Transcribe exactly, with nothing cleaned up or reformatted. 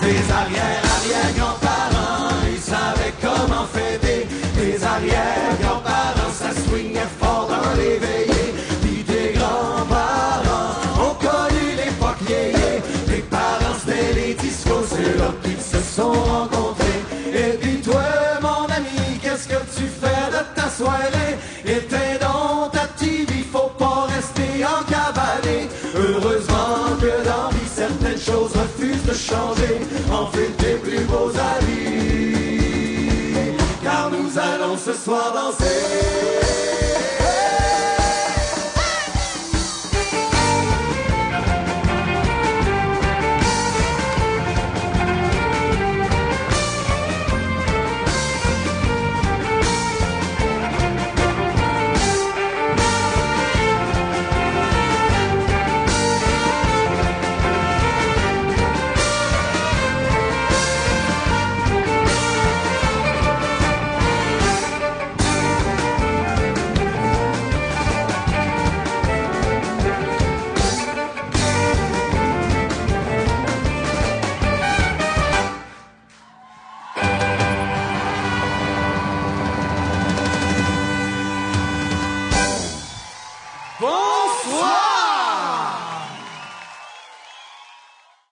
Tes arrière-arrière-grands-parents, ils savaient comment fêter. Tes arrière-grands-parents, ça swingait fort dans les veillées. Puis tes grands-parents ont connu l'époque yéyé. Tes parents, c'était les discos, c'est là qu'ils se sont rencontrés. Et puis toi, mon ami, qu'est-ce que tu fais de ta soirée? Éteins donc ta T V, faut pas rester en cavalier. Heureusement que dans vie, certaines choses refusent de changer. Enfile tes plus beaux habits, car nous allons ce soir danser.